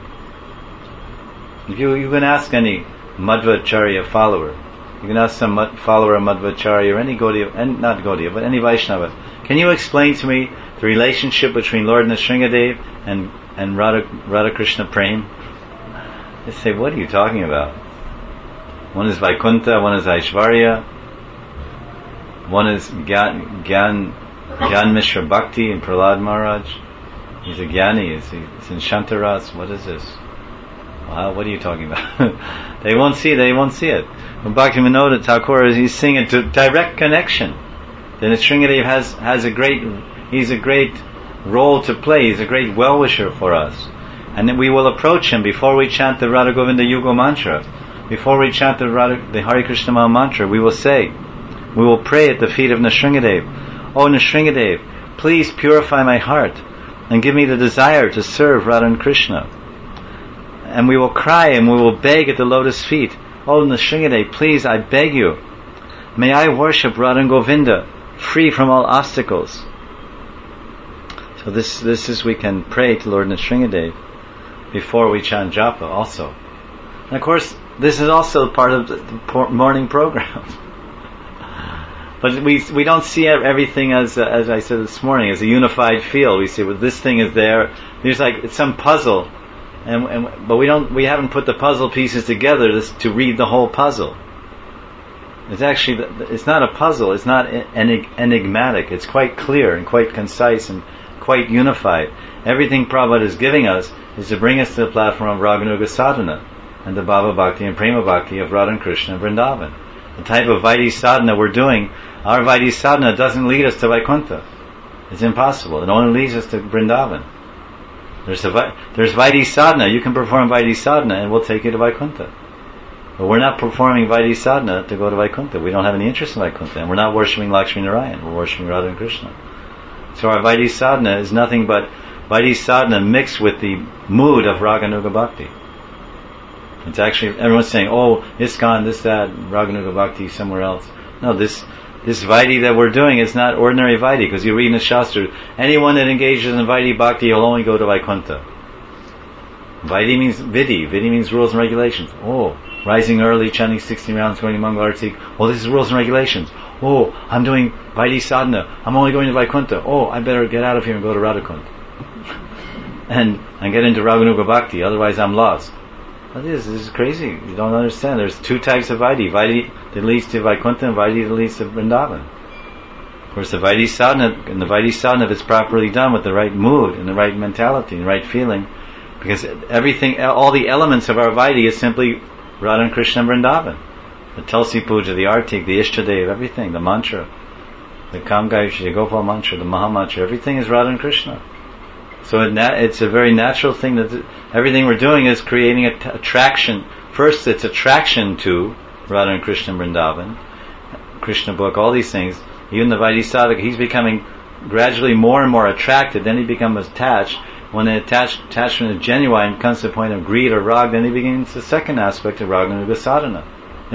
If you can ask any Madhvacharya follower, you can ask some follower of Madhvacharya or any Gaudiya, and not Gaudiya, but any Vaishnava, can you explain to me the relationship between Lord Nrsingadev and Radha Krishna Prem? They say, what are you talking about? One is Vaikuntha, one is Aishvarya, one is Gyan Mishra Bhakti in Prahlad Maharaj. He's a Gyani, it's in Shantaras. What is this? Wow, what are you talking about? They won't see it. But Bhaktivinoda Thakur, he's seeing a direct connection. Then Nrsingadev he's a great role to play. He's a great well-wisher for us. And then we will approach him before we chant the Radha Govinda Yuga mantra. Before we chant the Hare Krishna Maha mantra, we will pray at the feet of Nrsingadev. Oh Nrsingadev, please purify my heart and give me the desire to serve Radha and Krishna. And we will cry and we will beg at the lotus feet. Oh Nrsingadev, please, I beg you, may I worship Radha and Govinda free from all obstacles. So this is, we can pray to Lord Nrsingadev before we chant japa also. And of course, this is also part of the morning program. But we don't see everything as I said this morning, as a unified field. We see, well, this thing is there. There's like, it's some puzzle. But we haven't put the puzzle pieces together to read the whole puzzle. It's not a puzzle, it's not enigmatic, it's quite clear and quite concise and quite unified. Everything Prabhupada is giving us is to bring us to the platform of Raganuga Sadhana and the Bhava Bhakti and Prema Bhakti of Radha and Krishna and Vrindavan. The type of Vaidhi sadhana we're doing, our Vaidhi sadhana doesn't lead us to Vaikuntha. It's impossible. It only leads us to Vrindavan. There's Vaidhi sadhana. You can perform Vaidhi sadhana and we'll take you to Vaikuntha. But we're not performing Vaidhi sadhana to go to Vaikuntha. We don't have any interest in Vaikuntha. And we're not worshipping Lakshmi Narayan. We're worshipping Radha and Krishna. So our Vaidhi sadhana is nothing but Vaidhi sadhana mixed with the mood of Raganuga Bhakti. It's actually, everyone's saying, oh, ISKCON, this, that, Raganuga Bhakti, somewhere else. No, this Vaidhi that we're doing is not ordinary Vaidhi, because you read in the Shastra, anyone that engages in Vaidhi Bhakti, he'll only go to Vaikuntha. Vaidhi means Vidhi. Vidhi means rules and regulations. Oh, rising early, chanting 16 rounds, going to Mangal Arati. Oh, this is rules and regulations. Oh, I'm doing Vaidhi sadhana. I'm only going to Vaikuntha. Oh, I better get out of here and go to Radhakund. and get into Raganuga Bhakti, otherwise I'm lost. This is crazy. You don't understand. There's two types of Vaidhi. Vaidhi that leads to Vaikuntha and Vaidhi that leads to Vrindavan. Of course, the Vaidhi sadhana, if it's properly done with the right mood and the right mentality and the right feeling, because everything, all the elements of our Vaidhi is simply Radha and Krishna and Vrindavan. The Tulsi Puja, the Artik, the Ishtadev, everything, the mantra, the Kamgayashri, the Gopal mantra, the Maha mantra, everything is Radha and Krishna. So it's a very natural thing that everything we're doing is creating attraction. First, it's attraction to Radha and Krishna and Vrindavan, Krishna book, all these things. Even the Vaidhi sadhaka, he's becoming gradually more and more attracted. Then he becomes attached. When the attachment is genuine, comes to the point of greed or rag, then he begins the second aspect of Raganuga sadhana.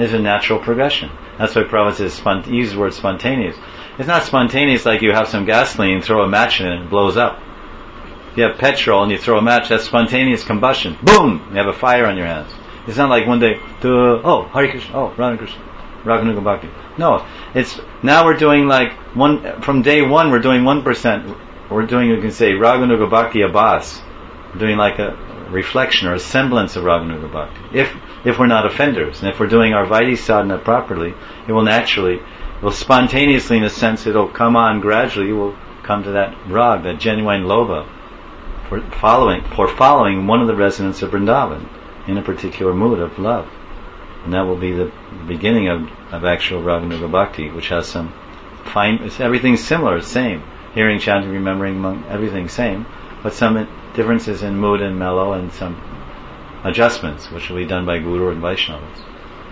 is a natural progression. That's why Prabhupada says, use the word spontaneous. It's not spontaneous like you have some gasoline, throw a match in it and it blows up. If you have petrol and you throw a match, that's spontaneous combustion. Boom! You have a fire on your hands. It's not like one day, Hare Krishna, Radha Krishna, Raganuga Bhakti. No, it's, now we're doing like from day one we're doing 1%. We're doing, you can say, Raganuga Bhakti Abhas. We're doing like a reflection or a semblance of Raganuga Bhakti. If we're not offenders, and if we're doing our Vaidhi sadhana properly, it will spontaneously, in a sense, it'll come on gradually, you will come to that rag, that genuine lobha, for following one of the residents of Vrindavan in a particular mood of love. And that will be the beginning of actual Raganuga Bhakti, which has some everything's similar, same. Hearing, chanting, remembering, everything same, but some differences in mood and mellow and some adjustments, which will be done by Guru and Vaishnavas.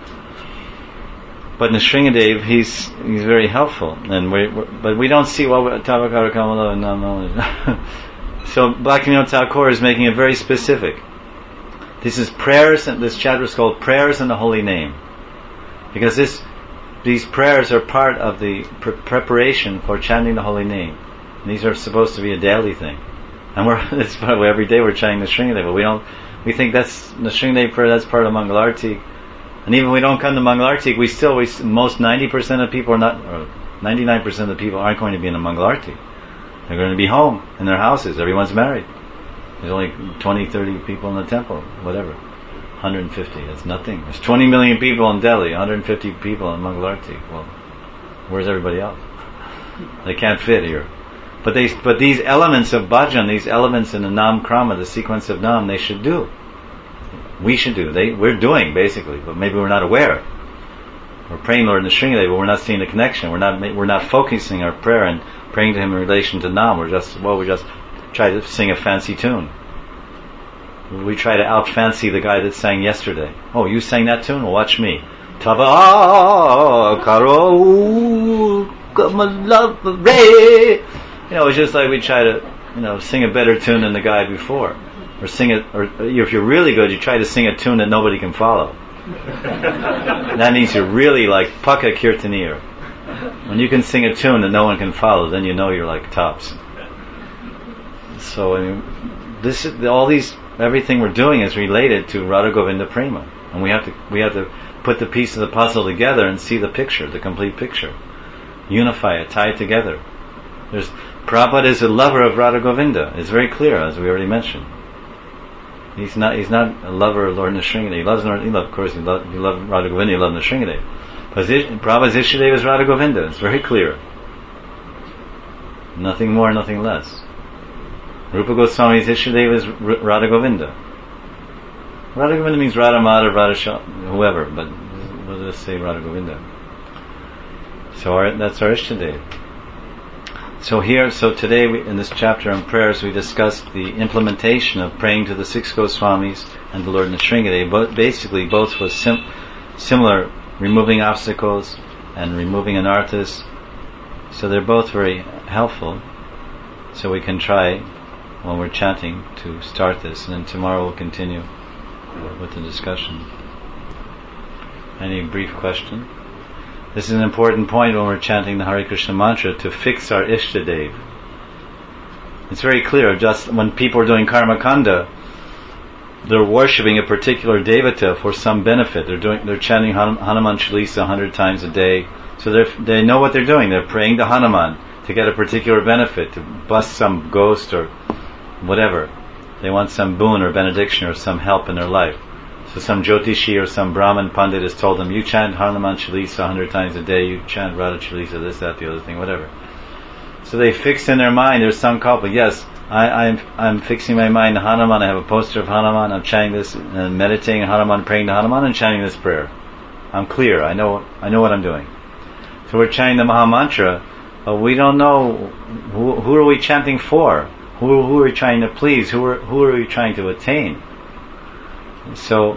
But Nrsingadev, he's very helpful, and but we don't see what Tavakara Kamala and Nam. So Bhaktivinoda Thakur is making it very specific. This is prayers, and this chapter is called Prayers in the Holy Name, because these prayers are part of the preparation for chanting the Holy Name. And these are supposed to be a daily thing, and it's probably every day we're chanting Nrsingadev, but we think that's Nrsingadev prayer, that's part of Mangalarti. And even if we don't come to Mangalarti, most 90% of people are not, or 99% of the people aren't going to be in a Mangalarti. They're going to be home in their houses. Everyone's married. There's only 20, 30 people in the temple, whatever. 150, that's nothing. There's 20 million people in Delhi, 150 people in Mangalarti. Well, where's everybody else? They can't fit here. But these elements of bhajan, these elements in the Nam Krama, the sequence of Nam, they should do. We should do. We're doing, basically, but maybe we're not aware. We're praying Lord Nrsingadev, but we're not seeing the connection. We're not focusing our prayer and praying to Him in relation to Nam. We just try to sing a fancy tune. We try to out-fancy the guy that sang yesterday. Oh, you sang that tune? Well, watch me. Tava karo kamalave. It's just like we try to, sing a better tune than the guy before. Or sing it, or if you're really good, you try to sing a tune that nobody can follow. That means you're really like Paka Kirtanir. When you can sing a tune that no one can follow, then you know you're like tops. So, everything we're doing is related to Radha Govinda Prema. And we have to put the piece of the puzzle together and see the picture, the complete picture. Unify it, tie it together. Prabhupada is a lover of Radha Govinda. It's very clear, as we already mentioned. He's not a lover of Lord Nrsingadev. He loves Radha Govinda, he loves Nrsingadev. But Prabhupada's Ishtadev is Radha Govinda. It's very clear. Nothing more, nothing less. Rupa Goswami's Ishtadev is Radha Govinda. Radha Govinda means Radha Madhav, Radha whoever, but we'll just say Radha Govinda. So that's our Ishtadev. So today in this chapter on prayers we discussed the implementation of praying to the six Goswamis and the Lord Nrsingadev. But basically both was similar, removing obstacles and removing anarthas. So they're both very helpful. So we can try when we're chanting to start this, and then tomorrow we'll continue with the discussion. Any brief question? This is an important point when we're chanting the Hare Krishna mantra, to fix our Ishtadev. It's very clear, just when people are doing Karma Kanda, they're worshipping a particular devata for some benefit. They're chanting Hanuman Chalisa 100 times a day. So they know what they're doing. They're praying to Hanuman to get a particular benefit, to bust some ghost or whatever. They want some boon or benediction or some help in their life. So some Jyotishi or some Brahmin Pandit has told them, you chant Hanuman Chalisa 100 times a day, you chant Radha Chalisa, this, that, the other thing, whatever. So they fix in their mind, there's sankalpa, yes, I'm fixing my mind to Hanuman, I have a poster of Hanuman, I'm chanting this, and meditating on Hanuman, praying to Hanuman, and chanting this prayer. I'm clear, I know what I'm doing. So we're chanting the Maha Mantra, but we don't know who are we chanting for? Who are we trying to please? Who are we trying to attain? So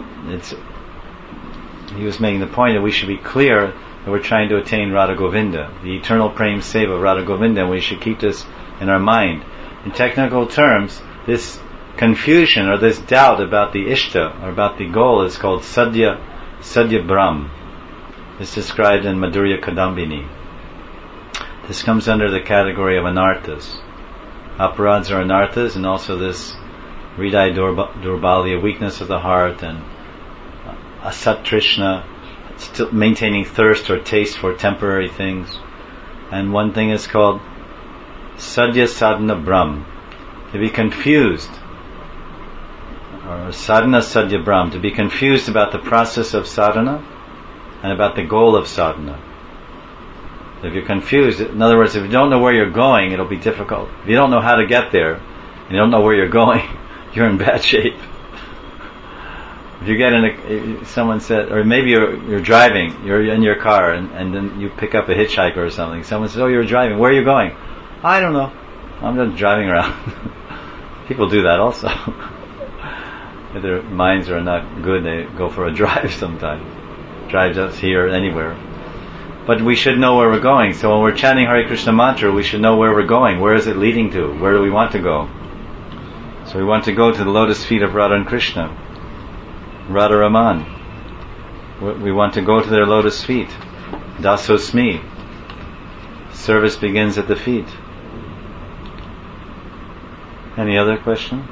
he was making the point that we should be clear that we're trying to attain Radha Govinda, the eternal Prem Seva of Radha Govinda, and we should keep this in our mind. In technical terms, this confusion or this doubt about the Ishta or about the goal is called Sadhya Brahm. is described in Madhurya Kadambini. This comes under the category of anarthas. Aparads are anarthas, and also this Hriday Durbalya, weakness of the heart, and asat trishna, still maintaining thirst or taste for temporary things. And one thing is called sadhya sadhana brahm, to be confused, or sadhana sadhya brahm, to be confused about the process of sadhana and about the goal of sadhana. If you're confused, in other words, if you don't know where you're going, it'll be difficult. If you don't know how to get there, and you don't know where you're going, you're in bad shape. If you get someone said, or maybe you're driving, you're in your car, and then you pick up a hitchhiker or something. Someone says, "Oh, you're driving. Where are you going?" "I don't know. I'm just driving around." People do that also. If their minds are not good, they go for a drive sometimes. Drive just here, anywhere. But we should know where we're going. So when we're chanting Hare Krishna mantra, we should know where we're going. Where is it leading to? Where do we want to go? So we want to go to the lotus feet of Radha and Krishna, Radha Raman. We want to go to their lotus feet. Dasosmi. Service begins at the feet. Any other question?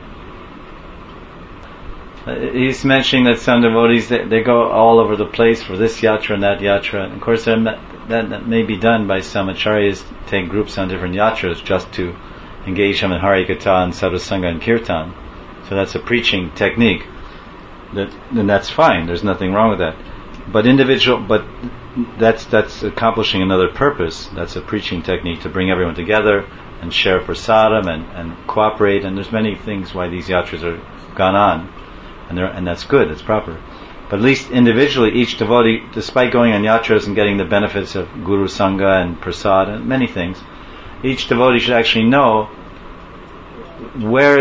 He's mentioning that some devotees, they go all over the place for this yatra and that yatra. And of course, that may be done by some acharyas, take groups on different yatras just to engage them in Hari Katha and Sadhusanga and Kirtan. So that's a preaching technique. Then that's fine. There's nothing wrong with that. But that's accomplishing another purpose. That's a preaching technique to bring everyone together and share prasadam and cooperate. And there's many things why these yatras are gone on. And that's good, it's proper. But at least individually, each devotee, despite going on yatras and getting the benefits of Guru Sangha and Prasad and many things, each devotee should actually know what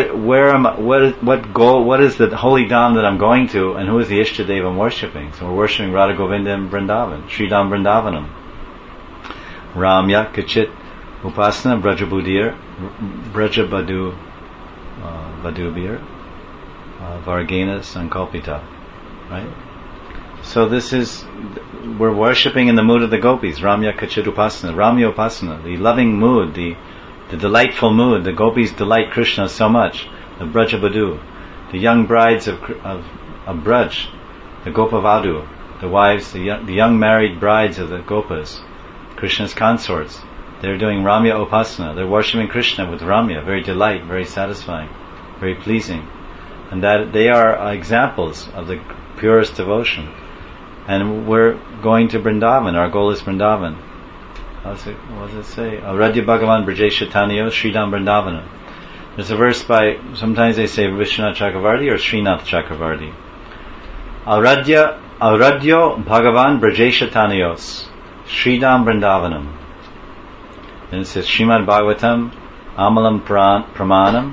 is the holy dham that I'm going to, and who is the Ishtadeva I'm worshipping. So we're worshipping Radha Govinda in Vrindavan, Sridham Vrindavanam. Ramya Kachit Upasana Brajabudhir Brajabadu Vadubir Vargena Sankalpita. Right? So we're worshipping in the mood of the gopis, Ramya Kachit Upasana, Ramya Upasana, the loving mood, the delightful mood. The gopis delight Krishna so much. The Brajabadu, the young brides of Braj, the Gopavadu, the wives, the young married brides of the Gopas, Krishna's consorts. They're doing Ramya Upasana. They're worshipping Krishna with Ramya, very delight, very satisfying, very pleasing. And that they are examples of the purest devotion. And we're going to Vrindavan. Our goal is Vrindavan. What does it say? Radhya Bhagavan Brajesha Taniyo Sridham Vrindavana. There's a verse by, sometimes they say Vishwanath Chakravarti or Srinath Chakravarti. Radhyo Bhagavan Brajesha Taniyos Sridham Vrindavanam. Then it says Srimad Bhagavatam Amalam Pramanam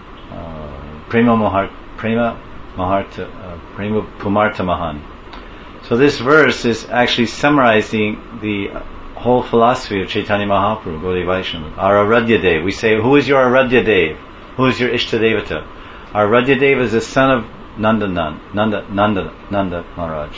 Prema Pumarta Mahan. So this verse is actually summarizing the whole philosophy of Chaitanya Mahaprabhu, Gaudiya Vaishnava. Our Aradhya Dev. We say, who is your Aradhya Dev? Who is your Ishtadevata? Our Aradhya Dev is the son of Nanda Maharaj.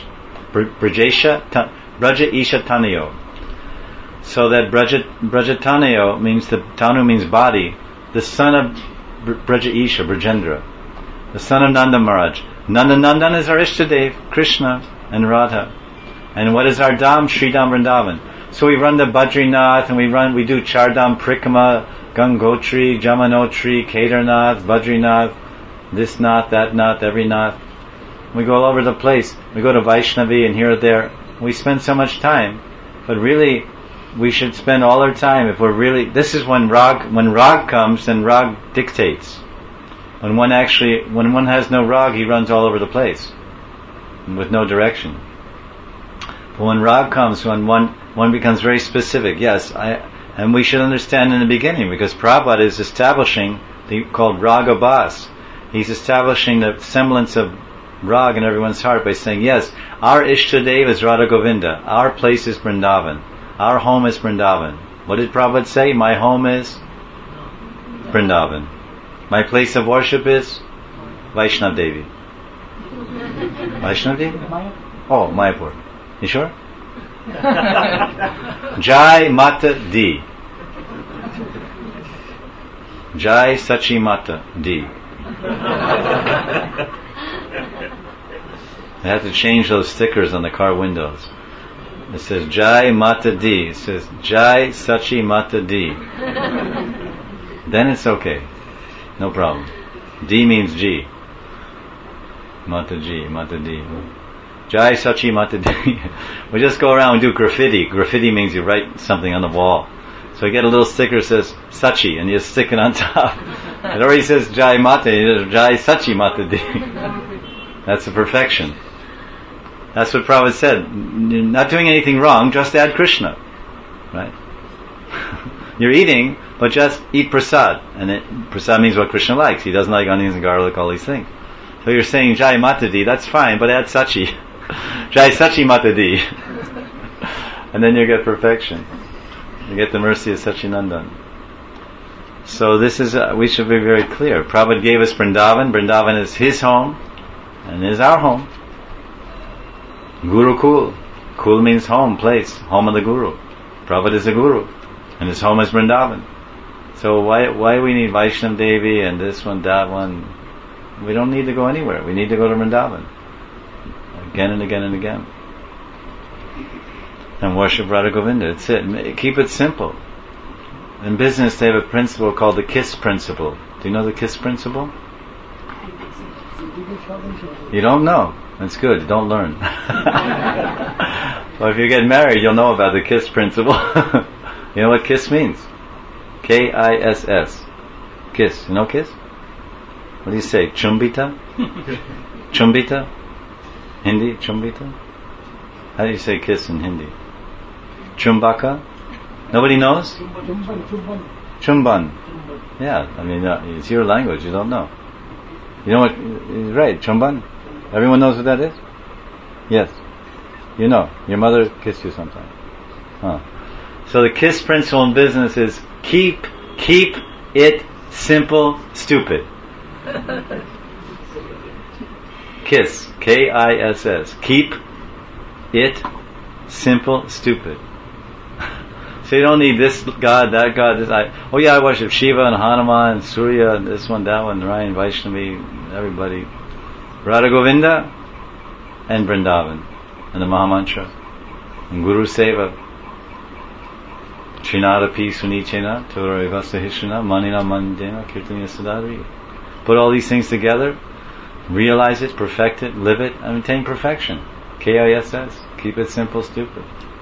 Braja Isha Tanayo. So that Braja Tanayo means, Tanu means body, the son of Braja Isha, Brajendra, the son of Nanda Maharaj. Nandan is our Ishtadev, Krishna and Radha. And what is our Dham? Sridham Vrindavan. So we run the Badrinath, and we do Chardham Prikrama, Gangotri, Jamunotri, Kedarnath, Badrinath, this Nath, that Nath, every Nath. We go all over the place. We go to Vaishnavi and here or there. We spend so much time, but really we should spend all our time if we're really. This is when Rag comes, then Rag dictates. When one has no Rag, he runs all over the place with no direction. But when Rag comes, when one becomes very specific, and we should understand in the beginning, because Prabhupada is establishing called Raga Bas. He's establishing the semblance of Rag in everyone's heart by saying, yes, our Ishtadev is Radha Govinda, our place is Vrindavan, our home is Vrindavan. What did Prabhupada say? My home is Vrindavan. My place of worship is Vaishnav Devi. Vaishnav Devi? Oh, Mayapur. You sure? Jai Mata Di. Jai Sachi Mata Di. They have to change those stickers on the car windows. It says Jai Mata Di. It says Jai Sachi Mata Di. Then it's okay. No problem. D means G. Mata G, Mata D. Jai Sachi Mata Di. We just go around and do graffiti. Graffiti means you write something on the wall. So you get a little sticker that says Sachi and you stick it on top. It already says Jai Mata, it says Jai Sachi Mata Di. That's the perfection. That's what Prabhupada said. You're not doing anything wrong, just add Krishna. Right? You're eating, but just eat prasad. And prasad means what Krishna likes. He doesn't like onions and garlic, all these things. So you're saying Jai Mata Di, that's fine, but add Sachi. Jai Sachi Mata Di. And then you get perfection. You get the mercy of Sachinandan. So this is, we should be very clear. Prabhupada gave us Vrindavan. Vrindavan is his home, and is our home. Guru Kul. Kul means home, place, home of the Guru. Prabhupada is the Guru, and his home is Vrindavan. So why we need Vaishnav Devi and this one, that one? We don't need to go anywhere. We need to go to Vrindavan. Again and again and again. And worship Radha Govinda. That's it. Keep it simple. In business they have a principle called the KISS principle. Do you know the KISS principle? You don't know. That's good. You don't learn. Well, if you get married, you'll know about the KISS principle. You know what KISS means? K-I-S-S. KISS. You know KISS? What do you say? Chumbita? Chumbita? Hindi? Chumbita? How do you say kiss in Hindi? Chumbaka? Nobody knows? Chumban. Yeah, I mean, it's your language, you don't know. You know what? Right, Chumban? Everyone knows what that is? Yes. You know. Your mother kissed you sometime. Huh. So the KISS principle in business is keep it simple, stupid. KISS. K-I-S-S. Keep it simple, stupid. So you don't need this God, that God, this I worship Shiva and Hanuman and Surya and this one, that one, Ryan, Vaishnavi, everybody. Radha Govinda and Vrindavan and the Mahamantra and Guru Seva. Trinada Pi Sunichena Tora Vasa Hishana Manina Mandena Kirtanya Sadari. Put all these things together, realize it, perfect it, live it, and attain perfection. KISS. Keep it simple, stupid.